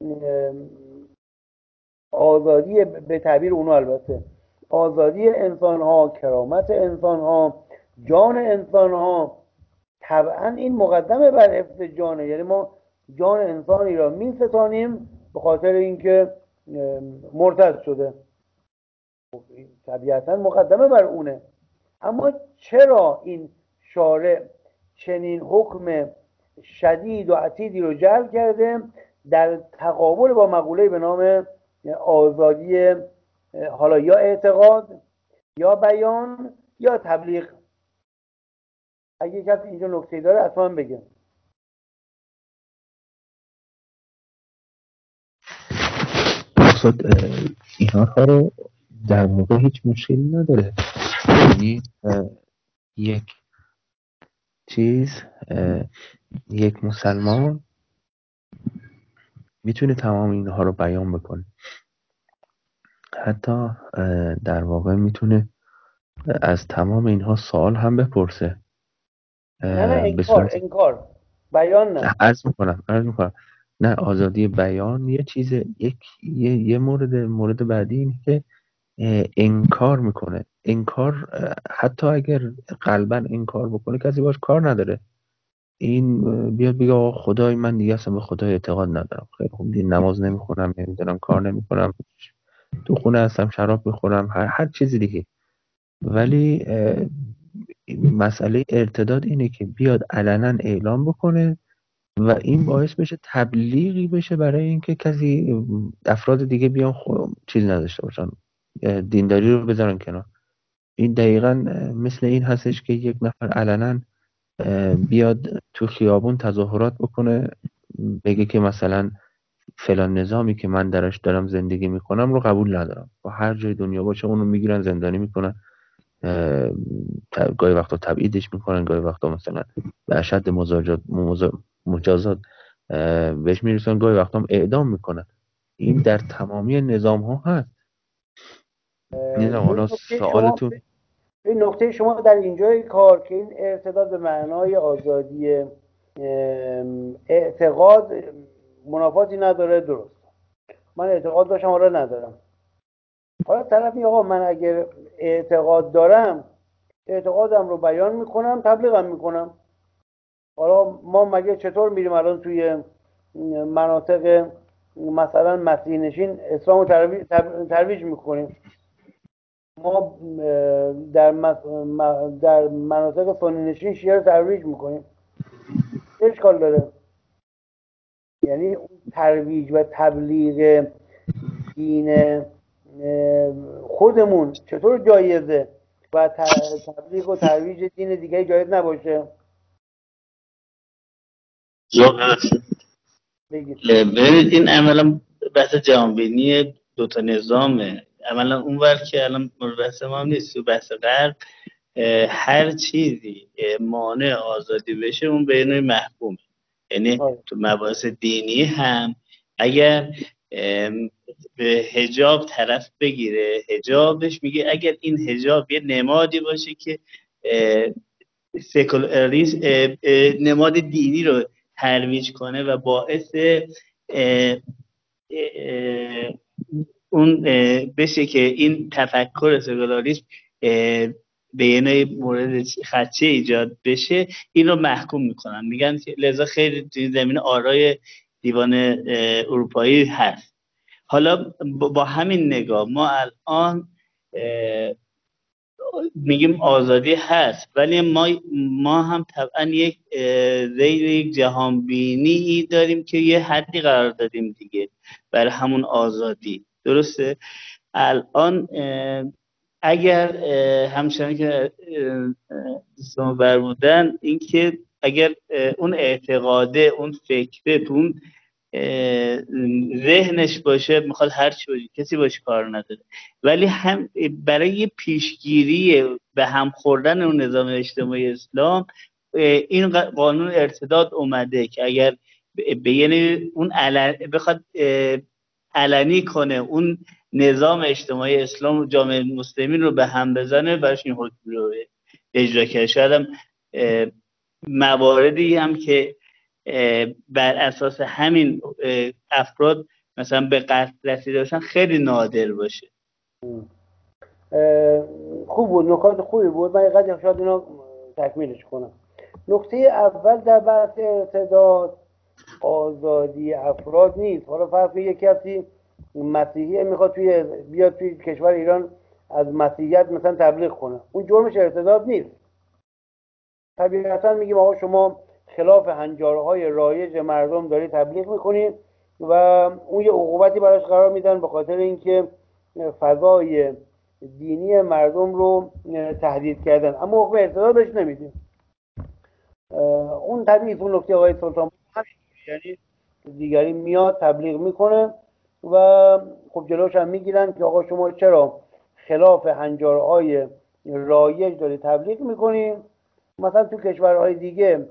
آزادی، به تعبیر اونو البته، آزادی انسان ها، کرامت انسان ها، جان انسان ها، طبعا این مقدمه بر حفظ جانه. یعنی ما جان انسانی را می ستانیم به خاطر اینکه مرتد شده، طبیعتا مقدمه بر اونه. اما چرا این شارع چنین حکم شدید و عتیدی رو جلب کرده در تقابل با مقوله به نام آزادی، حالا یا اعتقاد یا بیان یا تبلیغ؟ اگه کسی اینجا نکته داره اصلا بگه. مقصود اینها رو در موقع هیچ مشکلی نداره. یعنی یک چیز، یک مسلمان میتونه تمام اینها رو بیان بکنه، حتی در واقع میتونه از تمام اینها سوال هم بپرسه. نه به انکار، صورت انکار، بیان نه. عرض میکنم نه، آزادی بیان یه چیز، یه مورد بعدی اینه که انکار میکنه. انکار حتی اگر قلبا انکار بکنه کسی باش کار نداره. این بیاد بگه آقا خدای من دیگه اصلا به خدای اعتقاد ندارم، خیلی خوب، نماز نمیخونم، نمیدونم کار نمیکنم، تو خونه هستم شراب میخورم، هر چیزی دیگه. ولی مسئله ارتداد اینه که بیاد علنا اعلام بکنه و این باعث بشه تبلیغی بشه برای اینکه کسی، افراد دیگه بیان چیز نداشته باشن، دینداری رو بذارن کنار. این دقیقا مثل این هستش که یک نفر علنا بیاد تو خیابون تظاهرات بکنه، بگه که مثلا فلان نظامی که من درش دارم زندگی میکنم رو قبول ندارم، و هر جای دنیا باشه اونو میگیرن زندانی میکنن، گاهی وقتا تبعیدش میکنن، گاهی وقتا مثلا به اشد مجازات بهش میرسن، گاهی وقتا هم اعدام میکنن. این در تمامی نظام ها هست. نظام، حالا سوالتون این نکته شما در اینجای کار که این ارتداد به معنای آزادی اعتقاد منافاتی نداره، درست. من اعتقاد داشتم، حالا ندارم. حالا طرف میگه آقا من اگر اعتقاد دارم اعتقادم رو بیان میکنم، تبلیغم میکنم. حالا ما مگه چطور میریم الان توی مناطق مثلا مسیح نشین اسلام رو ترویج میکنیم؟ ما در مناطق سنی نشین شیعه رو ترویج میکنیم. چه اشکال داره؟ یعنی ترویج و تبلیغ دین خودمون چطور جایزه و تبلیغ و ترویج دین دیگه جایز نباشه؟ بگید. ببینید این عملا بحث جهانبینی دوتا نظامه. عملا اونور که الان مورد بحث ما هم نیست، تو بحث غرب هر چیزی مانع آزادی بشه اون به نوعی محکومه. یعنی تو مباحث دینی هم اگر به حجاب طرف بگیره، حجابش میگه اگر این حجاب یه نمادی باشه که سکولاریسم نماد دینی رو ترویج کنه و باعث اون بشه که این تفکر سکولاریسم به یه مورد خدشه ایجاد بشه، این رو محکوم میکنن. میگن لذا خیلی توی زمین آرای دیوان اروپایی هست. حالا با همین نگاه ما الان میگیم آزادی هست، ولی ما هم طبعا یک ذیل یک جهان بینی داریم که یه حدی قرار دادیم دیگه برای همون آزادی. درسته؟ الان اگر همچنان که دوستان فرمودن این که اگر اون اعتقاده، اون فکره تو اون ذهنش باشه، میخواد هر چی باشه، کسی باشه کار نداره، ولی هم برای پیشگیری به هم خوردن اون نظام اجتماعی اسلام این قانون ارتداد اومده که اگر یعنی اون بخواد علنی کنه اون نظام اجتماعی اسلام و جامعه مسلمین رو به هم بزنه، براش این حکم رو اجرا کرده. شاید هم مواردی هم که بر اساس همین افراد مثلا به قتل رسیده باشن خیلی نادر باشه. خوب بود، نکات خوبی بود. من اینقدر شاید اینا تکمیلش کنم. نکته اول در بحث ارتداد آزادی افراد نیست. حالا فرض یک کسی مسیحی میخواد بیاد توی کشور ایران از مسیحیت مثلا تبلیغ کنه، اون جرمش ارتداد نیست. طبیعتا میگیم آقا شما خلاف هنجارهای رایج مردم داری تبلیغ میکنید و اون یه عقوبتی براش قرار میدن به خاطر اینکه فضای دینی مردم رو تهدید کردن، اما حکم ارتداد بهش نمیدیم. اون طبیعی اون نکته آقای سلطان یعنی دیگری میاد تبلیغ میکنه و خب جلوش هم میگیرن که آقا شما چرا خلاف هنجارهای رایج داری تبلیغ میکنی. مثلا تو کشورهای دیگه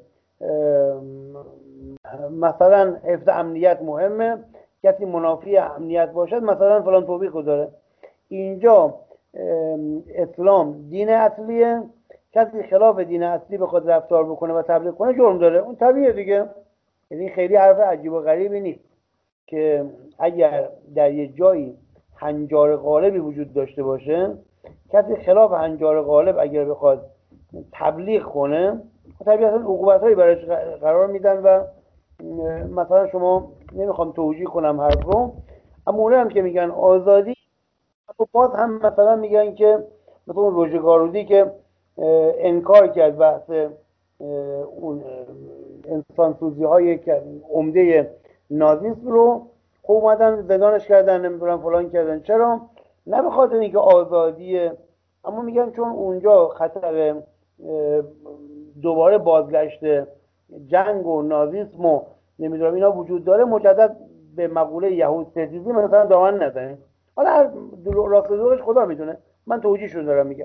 مثلا حفظ امنیت مهمه، کسی منافی امنیت باشد مثلا فلان توبیخ داره. اینجا اسلام دین اصلیه، کسی خلاف دین اصلی بخواد رفتار بکنه و تبلیغ کنه جرم داره. اون طبیعیه دیگه. یعنی خیلی حرف عجیب و غریبی نیست که اگر در یه جایی هنجار غالبی وجود داشته باشه، کسی خلاف هنجار غالب اگر بخواد تبلیغ کنه طبیعتا عقوبت‌هایی براش قرار میدن و مثلا شما نمیخوام توجیه کنم حرف رو، اما اونه هم که میگن آزادی، باز هم مثلا میگن که مثلا اون روژگارودی که انکار کرد بحث اون انسانسوزی های عمده نازیسم رو، خب اومدن زندانش کردن، نمیدونم فلان کردن. چرا؟ نه به خاطر اینکه آزادیه، اما میگن چون اونجا خطر دوباره بازگشت جنگ و نازیسم و نمیدونم اینا وجود داره، مجدد به مقوله یهود ستیزی مثلا دامن نزنه. حالا راست دروغش خدا میدونه، من توجیهشون دارم میگم.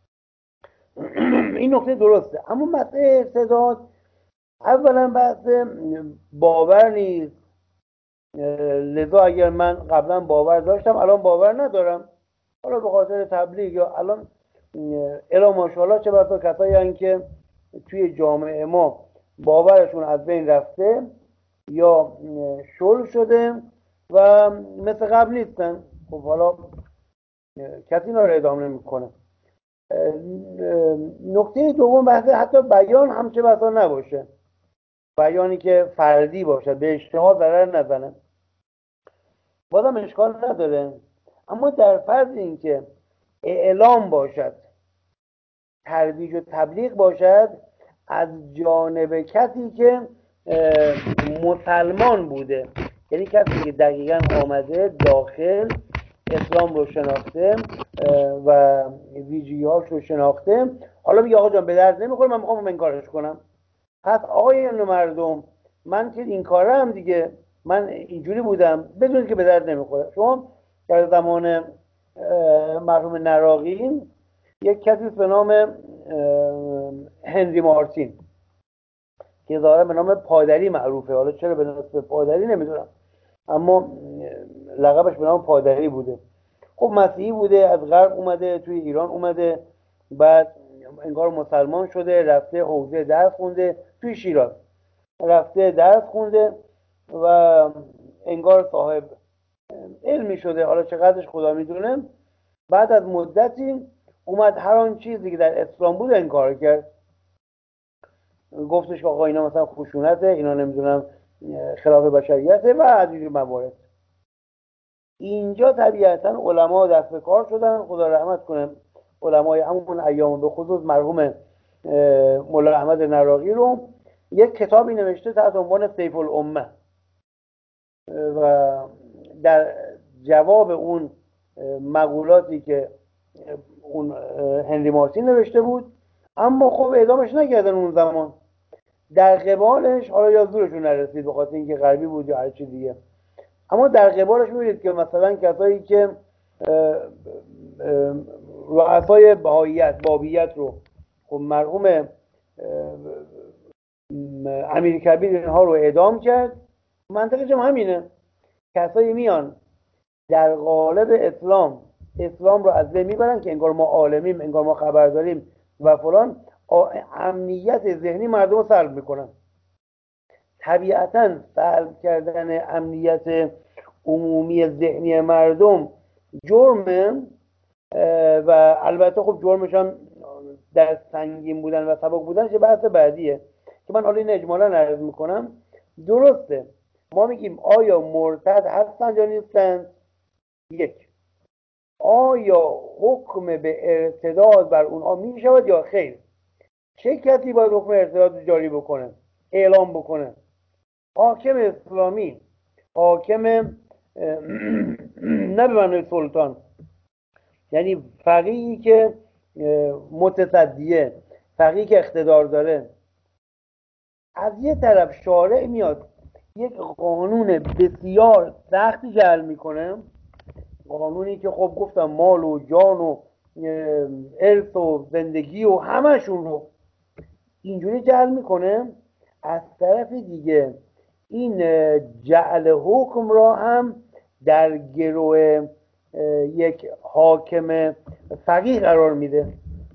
این نکته درسته. اما مسئله ارتداد اولا بحث باور نیست. لذا اگر من قبلا باور داشتم الان باور ندارم، حالا به خاطر تبلیغ یا الان الا ماشاءالله چه بسا کسایی هستن که توی جامعه ما باورشون از بین رفته یا شل شده و مثل قبل نیستن. خب حالا کسی اینا رو ادامه نمیکنه. نکته دوم بحث حتی بیان هم چه بسا نباشه، بیانی که فردی باشه، به اشتها ضرر نزنه، بازم اشکال نداره. اما در فرض اینکه اعلام باشد، ترویج و تبلیغ باشد از جانب کسی که مسلمان بوده، یعنی کسی که دقیقا آمده داخل اسلام رو شناخته و ویژگی‌هاش رو شناخته، حالا بگه آقا جان به درد نمیخوره، من میخوام انکارش کنم. پس آقای مردم، من که این کاره هم دیگه، من اینجوری بودم، بدونید که به درد نمیخوره. شما در زمان مرحوم نراقی یک کسی به نام هنری مارتین که ظاهرا به نام پادری معروفه، حالا چرا به نام پادری نمیدونم، اما لقبش به نام پادری بوده. خب مسیحی بوده، از غرب اومده توی ایران اومده، بعد انگار مسلمان شده، رفته حوزه درس خونده توی شیراز، رفته درس خونده و انگار صاحب علمی شده، حالا چقدرش خدا میدونه. بعد از مدتی اومد هر آن چیزی که در اسلام بود انکار کرد، گفتش که آقا اینا مثلا خشونته، اینا نمیدونم خلاف بشریته و از این موارد. اینجا طبیعتا علما دست به کار شدن، خدا رحمت کنه علمای همون ایام، به خصوص مرحوم مولا احمد نراقی رو، یک کتابی نوشته تحت عنوان سیف الامه و در جواب اون مقولاتی که اون هنری مارتین نوشته بود، اما خب اعدامش نکردن اون زمان. در قبالش، حالا یا زورشون نرسید به خاطر اینکه غربی بود یا هر چیز دیگه، اما در قبالش می‌بینید که مثلا کسایی که رؤسای بابیت رو، خب مرحوم امیر کبیر اینها رو اعدام کرد. منطقش هم همینه، کسایی میان در قالب اسلام رو از بین میبرن که انگار ما عالمیم، انگار ما خبر داریم و فلان، امنیت ذهنی مردم رو سلب میکنن. طبیعتا سلب کردن امنیت عمومی ذهنی مردم جرمه و البته خب جرمش هم در سنگین بودن و سبک بودنش بحث بعدیه که من حالا این اجمالا عرض میکنم. درسته ما میگیم آیا مرتد هستن یا نیستن؟ یک، آیا حکم به ارتداد بر اونها میشود یا خیر؟ چه کسی باید حکم ارتداد جاری بکنه، اعلام بکنه؟ حاکم اسلامی، حاکم نه به معنی سلطان، یعنی فقیهی که متصدیه، فقیهی که اقتدار داره. از یه طرف شارع میاد یک قانون بسیار سختی جعل میکنه، قانونی که خب گفتم مال و جان و ارث و زندگی و همشون رو اینجوری جعل میکنه. از طرف دیگه این جعل حکم را هم در گروه یک حاکم فقیه قرار میده.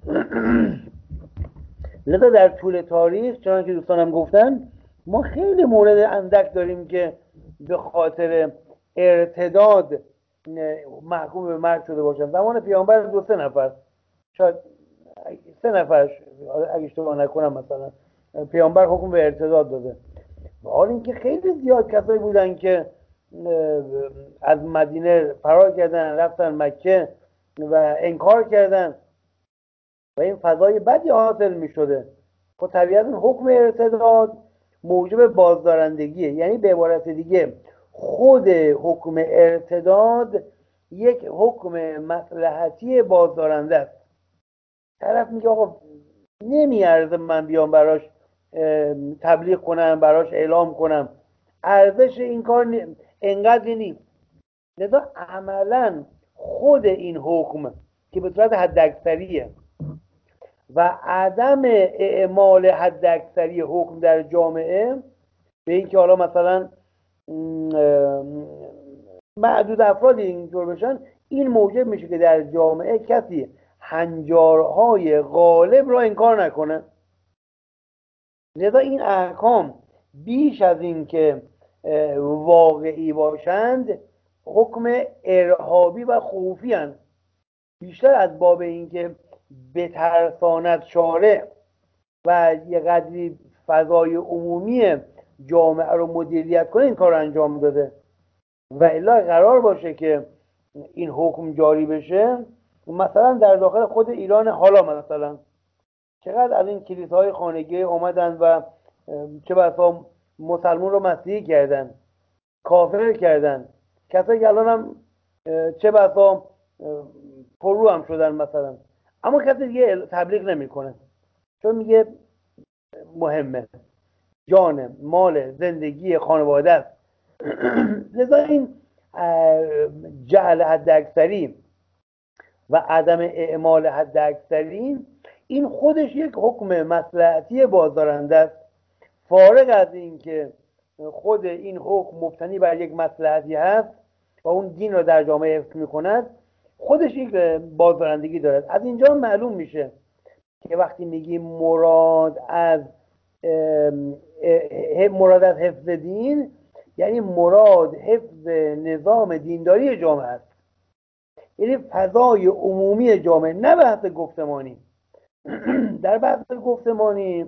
لذا در طول تاریخ چنانکه دوستانم گفتن ما خیلی مورد اندک داریم که به خاطر ارتداد محکوم به مرگ شده باشن. زمان پیامبر 2-3 نفر، شاید 3 نفر اگه اشتباه نکنم مثلا پیامبر حکم به ارتداد داده. حال اینکه خیلی زیاد کسایی بودن که از مدینه فرار کردن رفتن مکه و انکار کردن و این فضای بدی حاصل می شده. خب طبیعتا حکم ارتداد موجب بازدارندگیه، یعنی به عبارت دیگه خود حکم ارتداد یک حکم مصلحتی بازدارنده است. طرف میگه آقا نمیارزه من بیام براش تبلیغ کنم، براش اعلام کنم، ارزش این کار انقدر نیست. لذا عملا خود این حکم که به صورت حداکثریه و عدم اعمال حداکثری حکم در جامعه، به این که حالا مثلا معدود افرادی اینطور بشن، این موجب میشه که در جامعه کسی هنجارهای غالب را انکار نکنه. لذا این احکام بیش از این که واقعی باشند حکم ارهابی و خوفی هستند، بیشتر از باب این که بترساند شارع و یه قدری فضای عمومی جامعه رو مدیریت کنه این کار رو انجام داده. و الا قرار باشه که این حکم جاری بشه، مثلا در داخل خود ایران حالا مثلا چقدر از این کلیساهای خانگی اومدن و چه بسا مسلمون رو مسیحی کردن، کافر کردن، کسایی که الان هم چه بسا پررو هم شدن مثلا، اما کسی دیگه تبلیغ نمیکنه چون میگه مهمه، جان مال زندگی خانواده است. لذا این جعل حد اکثری و عدم اعمال حد اکثری این خودش یک حکم مصلحتی بازدارنده است، فارغ از این که خود این حکم مبتنی بر یک مصلحتی هست و اون دین رو در جامعه حفظ میکند، خودش یک بازدارندگی دارد. از اینجا معلوم میشه که وقتی میگیم مراد از حفظ دین، یعنی مراد حفظ نظام دینداری جامعه است، یعنی فضای عمومی جامعه، نه بحث گفتمانی. در بحث گفتمانی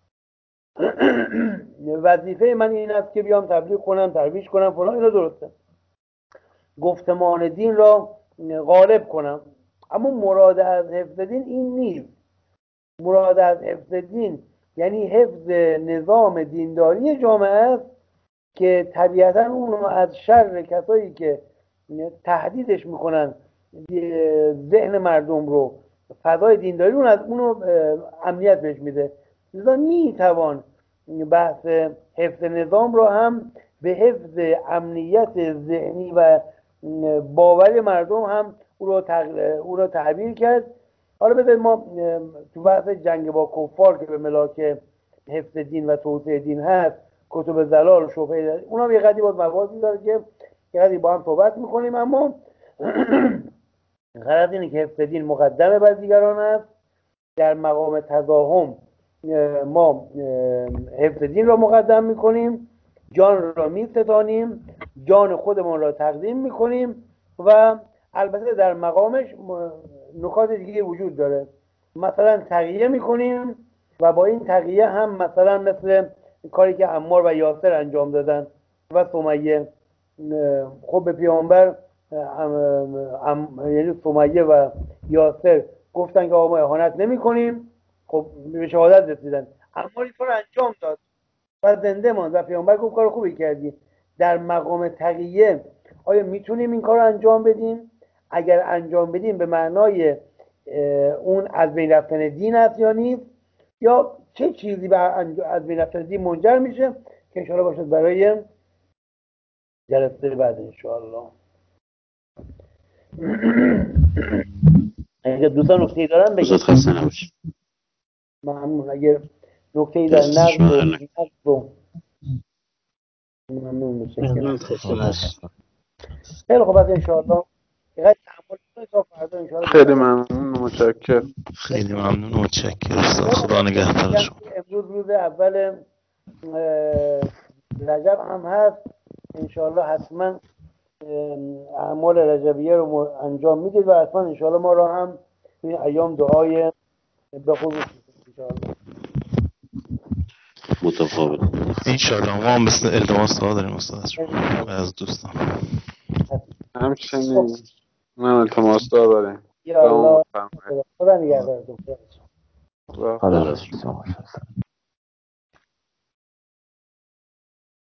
وظیفه من این است که بیام تبلیغ کنم، ترویج کنم فلان، اینا درسته، گفتمان دین را غالب کنم، اما مراد از حفظ دین این نیست. مراد از حفظ دین یعنی حفظ نظام دینداری جامعه است که طبیعتا اون رو از شر کسایی که تهدیدش میکنن ذهن مردم رو، فضای دینداری اون از اونو امنیت بهش میده. لذا میتوان بحث حفظ نظام رو هم به حفظ امنیت ذهنی و باور مردم هم او رو تعبیر کرد. حالا بذارید ما تو بحث جنگ با کفار که به ملاک حفظ دین و توسعه دین هست، کتب زلال و شبهه، اونا یه قدری باز مباحثی داره که یه قدری با هم صحبت میکنیم، اما غرض اینه که حفظ دین مقدمه بر دیگران است. در مقام تضاهم ما حفظ دین را مقدم میکنیم، جان را میستانیم، جان خودمان را تقدیم میکنیم و البته در مقامش نکات دیگه وجود داره، مثلا تقیه میکنیم و با این تقیه هم مثلا مثل کاری که عمار و یاسر انجام دادن و سمیه، خب به پیامبر یعنی سمیه و یاسر گفتن که آقا ما اهانت نمی کنیم، خب به شهادت رسیدن، عمار این کار انجام داد و زنده ماند و پیامبر گفت کار خوبی کردی. در مقام تقیه آیا میتونیم این کار رو انجام بدیم؟ اگر انجام بدیم به معنای اون از بین رفتن دین است یا نیست، یا چه چیزی به از بین رفتن دین منجر میشه که انشاءالله باشد برای جلسه بعد انشاءالله. اگر دوستان نکته‌ای دارن بگید. خسته نباشید. ممنون. اگر نکته‌ای در نقد و ممنون میشه. خیلی خوب، از انشاءالله اینقدر تحمل کنید تا فردا انشاءالله. خیلی ممنون، متشکرم. خیلی ممنون، متشکرم استاد. خدا نگهدار شما. امروز روز اول رجب هم هست، انشاءالله حتما اعمال رجبیه رو انجام میدید و حتما انشاءالله ما را هم این ایام دعای به خصوص انشاءالله متفاوت. انشاءالله ما هم مثل التماس دعا داریم استاد از دوستان. همچنین من التماس دارم. یا الله خدا نگهدارتون. خدا